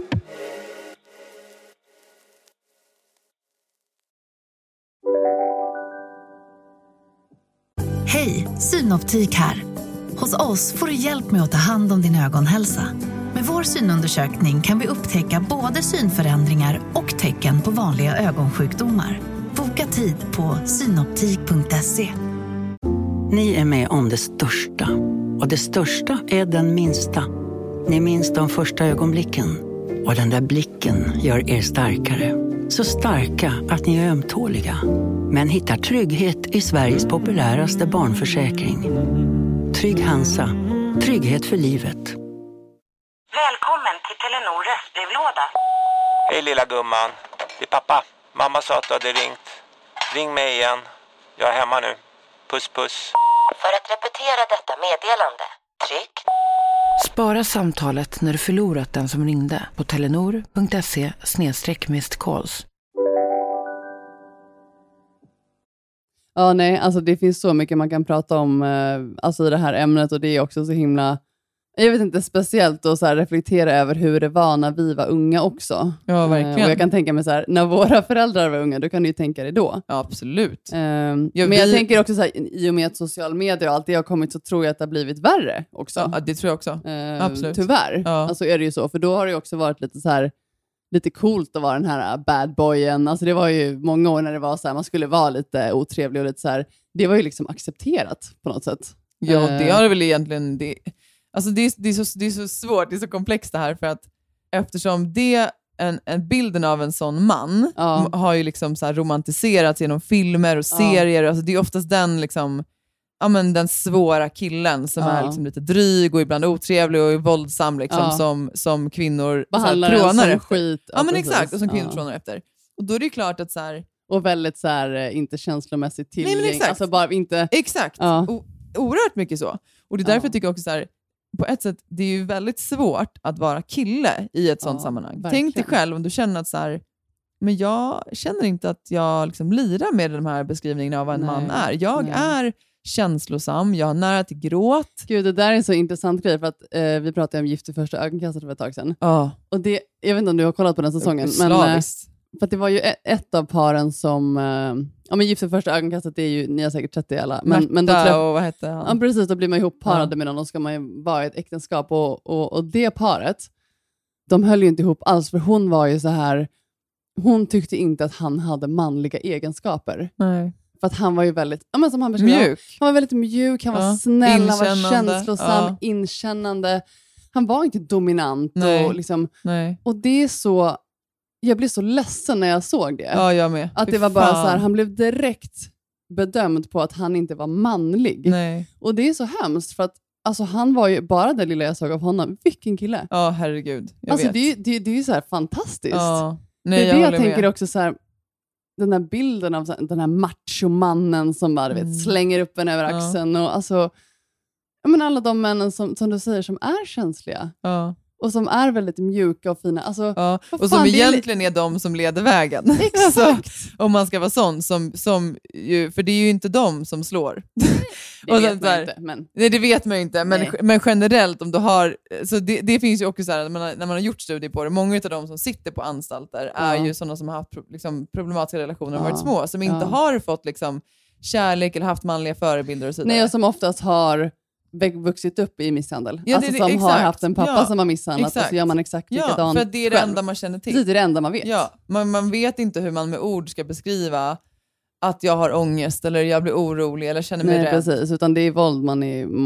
Hej, Synoptik här. Hos oss får du hjälp med att ta hand om din ögonhälsa. Med vår synundersökning kan vi upptäcka både synförändringar och tecken på vanliga ögonsjukdomar. Boka tid på synoptik.se. Ni är med om det största. Och det största är den minsta. Ni minns de första ögonblicken. Och den där blicken gör er starkare. Så starka att ni är ömtåliga. Men hittar trygghet i Sveriges populäraste barnförsäkring. Trygg Hansa. Trygghet för livet. Välkommen till Telenor röstbrevlåda. Hej lilla gumman. Det är pappa. Mamma sa att du hade ringt. Ring mig igen. Jag är hemma nu. Puss puss. För att repetera detta meddelande, tryck. Spara samtalet när du förlorat den som ringde på telenor.se/missed-calls. Ja, nej, alltså det finns så mycket man kan prata om alltså i det här ämnet, och det är också så himla, jag vet inte, speciellt att så här reflektera över hur det var när vi var unga också. Ja, verkligen. Och jag kan tänka mig så här, när våra föräldrar var unga, då kan du ju tänka dig då. Ja, absolut. Men jag tänker också så här, i och med att social media och allt det har kommit, så tror jag att det har blivit värre också. Ja, det tror jag också. Absolut. Tyvärr. Ja. Alltså är det ju så, för då har det ju också varit lite så här, lite coolt att vara den här bad boyen. Alltså det var ju många år när det var så här, man skulle vara lite otrevlig och lite så här, det var ju liksom accepterat på något sätt. Ja, det har det väl egentligen, alltså det är så svårt, det är så komplext det här, för att eftersom en bilden av en sån man har ju liksom så här romantiserats genom filmer och serier, alltså det är oftast den liksom, ja, men den svåra killen som är liksom lite dryg och ibland otrevlig och våldsam liksom, som kvinnor trånar efter. Skit. Ja, men exakt, och som kvinnor trånar efter. Och då är det klart att så här, och väldigt så här, inte känslomässigt tillgänglig. Nej, men exakt. Alltså bara inte... Exakt. Oerhört mycket så. Och det är därför jag tycker också så här, på ett sätt, det är ju väldigt svårt att vara kille i ett sånt sammanhang. Verkligen. Tänk dig själv om du känner att så här, men jag känner inte att jag liksom lirar med de här beskrivningarna av vad en man är. Jag är känslosam, jag har nära till gråt. Gud, det där är en så intressant grej, för att vi pratade om Gift i första ögonkastet för ett tag sedan. Och det, jag vet inte om du har kollat på den säsongen, men För att det var ju ett av paren som... Gift vid första ögonkastet, det är ju, ni har säkert sett det alla. Men då och vad heter han? Ja, precis. Då blir man ihopparade med någon och ska man ju vara i ett äktenskap. Och det paret, de höll ju inte ihop alls. För hon var ju så här... Hon tyckte inte att han hade manliga egenskaper. Nej. För att han var ju väldigt... som han mjuk. Han var väldigt mjuk, han var snäll, han var känslosam, inkännande. Han var inte dominant. Nej. Och, liksom, Nej. och det är så... Jag blev så ledsen när jag såg det. Ja, jag med. Att det var bara så här, han blev direkt bedömd på att han inte var manlig. Nej. Och det är så hemskt för att alltså, han var ju bara det lilla jag såg av honom. Vilken kille. Ja, herregud. Alltså, det är ju så här fantastiskt. Ja. Nej, det är det jag tänker med. också så här, den här bilden av den här machomannen som bara slänger upp en över axeln. Och alltså, alla de männen som du säger som är känsliga. Ja. Och som är väldigt mjuka och fina. Alltså, och som egentligen är de som leder vägen. Exakt. Alltså, om man ska vara sån. Som ju, för det är ju inte de som slår. Det vet man inte. Men... Nej, det vet man ju inte. Men generellt, om du har... Så det finns ju också så här, när man har gjort studier på det. Många av de som sitter på anstalter är ju sådana som har haft problematiska relationer och varit små. Som inte har fått liksom, kärlek eller haft manliga förebilder och så vidare. Nej, och som oftast har... vuxit upp i misshandel. Ja, alltså som har haft en pappa som har misshandlat och så gör man exakt likadant. Ja, för det är det enda man känner till. Det är det enda man vet. Ja, man vet inte hur man med ord ska beskriva att jag har ångest eller jag blir orolig eller känner mig rädd. Precis, utan det är våld man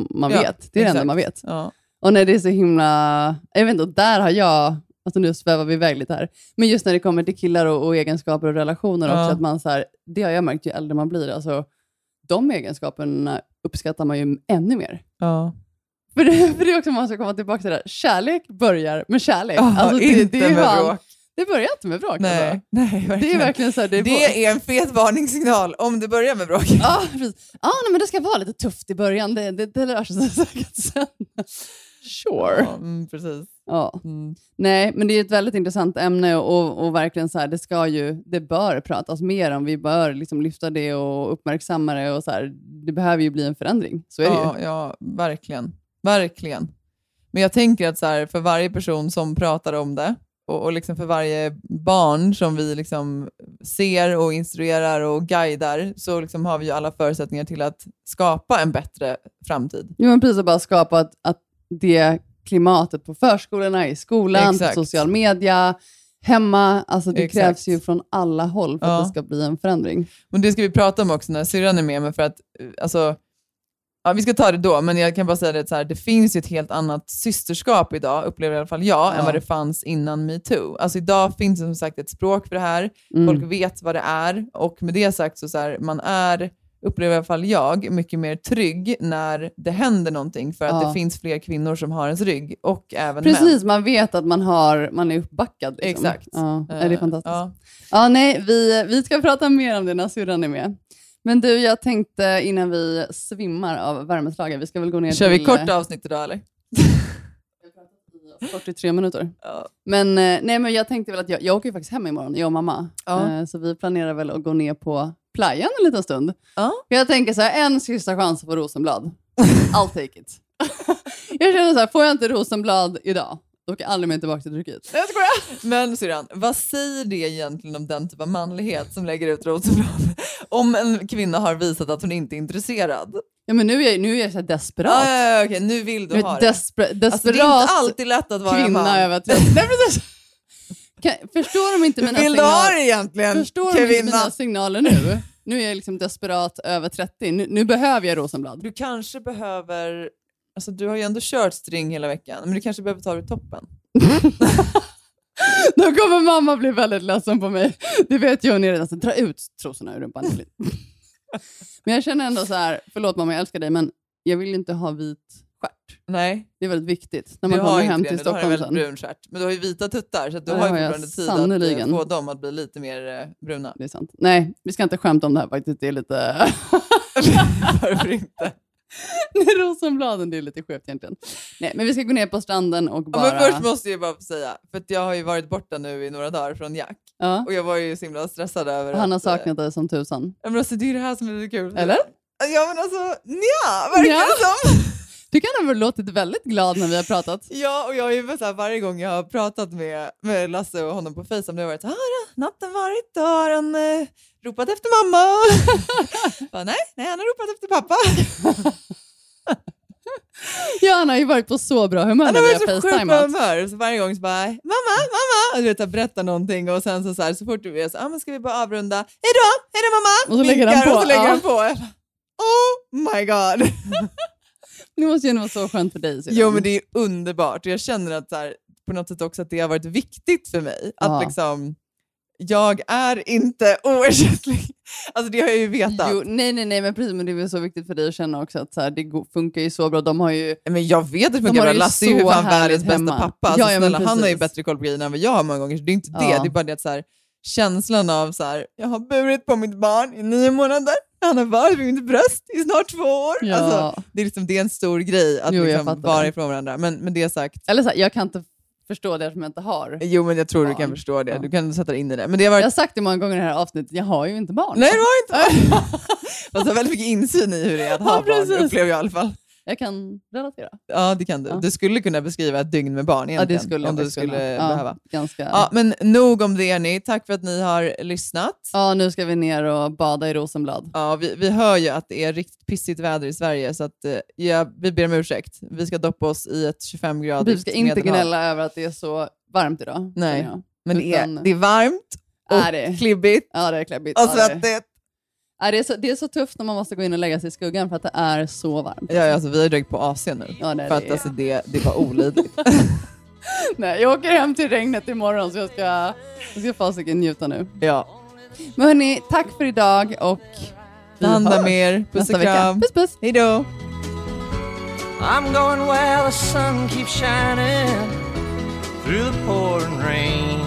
vet. Det är det enda man vet. Ja. Och när det är så himla... Jag vet inte, där har jag... Alltså nu svävar vi iväg lite här. Men just när det kommer till killar och egenskaper och relationer också, att man så här, det har jag märkt ju äldre man blir. Alltså, de egenskaperna uppskattar man ju ännu mer. Ja. För det är också man ska komma tillbaka till det där. Kärlek börjar med kärlek. Ja, alltså, inte med bråk. Det börjar inte med bråk. Nej, alltså. nej, verkligen. Det är verkligen så här, det är en fet varningssignal om det börjar med bråk. Ja, precis. Nej, men det ska vara lite tufft i början. Det lär sig säkert sen. Sure. Ja, precis. Ja. Nej, men det är ett väldigt intressant ämne och verkligen så här, det bör pratas mer om. Vi bör liksom lyfta det och uppmärksamma det och så här, det behöver ju bli en förändring. Så är det ju. Ja, verkligen. Verkligen. Men jag tänker att så här, för varje person som pratar om det och liksom för varje barn som vi liksom ser och instruerar och guidar, så liksom har vi ju alla förutsättningar till att skapa en bättre framtid. Jo, men precis, att bara skapa att det klimatet på förskolorna, i skolan, på social media, hemma, alltså det krävs ju från alla håll för att det ska bli en förändring. Och det ska vi prata om också när syrran är med, men för att alltså, vi ska ta det då, men jag kan bara säga det så här, det finns ju ett helt annat systerskap idag, upplever i alla fall jag, än vad det fanns innan MeToo. Alltså idag finns det som sagt ett språk för det här, folk vet vad det är, och med det sagt så här, man upplever i alla fall jag mycket mer trygg när det händer någonting, för att det finns fler kvinnor som har ens rygg, och även män. Precis, man vet att man är uppbackad. Liksom. Exakt. Ja, det är fantastiskt. Ja, nej, vi ska prata mer om det när syrran är med. Men du, jag tänkte innan vi svimmar av värmeslagar, vi ska väl gå ner Kör vi kort avsnitt idag eller? 43 minuter. Ja. Men jag tänkte väl att jag åker ju faktiskt hem imorgon, jag och mamma. Ja. Så vi planerar väl att gå ner på playan en liten stund. Ja. Jag tänker så här, en sista chans på Rosenblad. I'll take it. Jag känner så här, får jag inte Rosenblad idag, då åker jag aldrig mer tillbaka till Turkiet. Jag skojar. Men syrran, vad säger det egentligen om den typ av manlighet som lägger ut Rosenblad? Om en kvinna har visat att hon inte är intresserad. Ja, men nu är jag så här desperat. Ja, okej, nu vill du ha det. Desperat. Alltså, det är inte alltid lätt att vara kvinna man. Över 30. Förstår de inte mina signaler? Vill du ha det egentligen, förstår de inte mina signaler nu? Nu är jag liksom desperat över 30. Nu behöver jag Rosenblad. Du kanske behöver... Alltså, du har ju ändå kört string hela veckan. Men du kanske behöver ta det i toppen. Då kommer mamma bli väldigt ledsen på mig. Det vet jag redan. Alltså, dra ut trosorna ur rumpan. Men jag känner ändå så här, förlåt mamma, jag älskar dig, men jag vill inte ha vit stjärt. Nej. Det är väldigt viktigt när man kommer hem till Stockholm. Du har en väldigt brun stjärt. Men du har ju vita tuttar, så att du har ju fortfarande tid att få dem att bli lite mer bruna. Det är sant. Nej, vi ska inte skämta om det här faktiskt. Det är lite... Varför inte? Rosenbladen, det är lite skevt egentligen. Nej, men vi ska gå ner på stranden och bara... Ja, men först måste jag bara säga, för att jag har ju varit borta nu i några dagar från Jack. Ja. Och jag var ju så himla stressad över han har saknat dig som tusan. Ja, men alltså, det är det här som är lite kul. Eller? Ja, men alltså, verkar det som. Du kan ha låtit väldigt glad när vi har pratat. Ja, och jag är ju så här, varje gång jag har pratat med Lasse och honom på FaceTime, det har varit så här, natten varit, då har han ropat efter mamma. Bara, nej, han har ropat efter pappa. Ja, han har ju varit på så bra humör när vi har FaceTimeat. Så varje gång så bara, mamma. Och du vet, jag berättar någonting och sen så fort du är så men ska vi bara avrunda. Hej då mamma. Och så lägger han på. Och så lägger han på. Oh my god. Det måste ju vara så skönt för dig. Jo, men det är underbart. Och jag känner att så här, på något sätt också att det har varit viktigt för mig. Att liksom, jag är inte oersättlig. Alltså det har jag ju vetat. Jo, nej, men precis, men det är så viktigt för dig att känna också att så här, det funkar ju så bra. De har ju... Men jag vet att det funkar bra. Lasse är ju fan världens bästa pappa. Alltså, snälla, han har ju bättre koll på grejerna än vad jag har många gånger. Så det är inte det. Det är bara det att så här, känslan av så här, jag har burit på mitt barn i 9 månader. Han har varit vid mitt bröst i snart 2 år. Ja. Alltså, det är en stor grej att liksom vara ifrån varandra. Men det är sagt. Eller så här, jag kan inte förstå det som jag inte har. Jo, men jag tror du kan förstå det. Du kan sätta in i det. Men det har varit... Jag har sagt det många gånger i det här avsnittet. Jag har ju inte barn. Nej, du har inte barn. Fast jag har väldigt mycket insyn i hur det är att ha barn, upplever jag i alla fall. Jag kan relatera. Ja, det kan du. Du skulle kunna beskriva ett dygn med barn egentligen. Ja, det skulle om du skulle behöva. Ganska. Ja, men nog om det, ni. Tack för att ni har lyssnat. Ja, nu ska vi ner och bada i Rosenblad. Ja, vi hör ju att det är riktigt pissigt väder i Sverige, så att vi ber om ursäkt. Vi ska doppa oss i ett 25-gradigt Vi ska inte gnälla över att det är så varmt idag. Nej, men det är varmt och klibbigt. Ja, det är klibbigt. Och svettigt. Ja, det är så tufft när man måste gå in och lägga sig i skuggan för att det är så varmt. Ja, alltså, vi har dragit på AC nu. Ja, för att alltså, det var olidligt. Nej, jag åker hem till regnet imorgon så jag ska fasiken njuta nu. Ja. Men hörni, tack för idag och vi hörs mer. Puss och kram. Puss. Hej då. I'm going where the sun keeps shining through the pouring rain.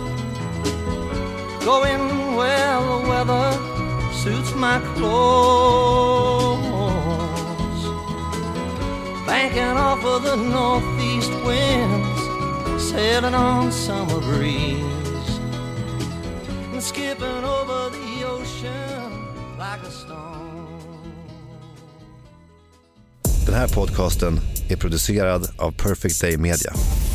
Going where the weather suits my clothes. Banking off of the northeast winds, sailing on summer breeze, and skipping over the ocean like a stone. Den här podcasten är producerad av Perfect Day Media.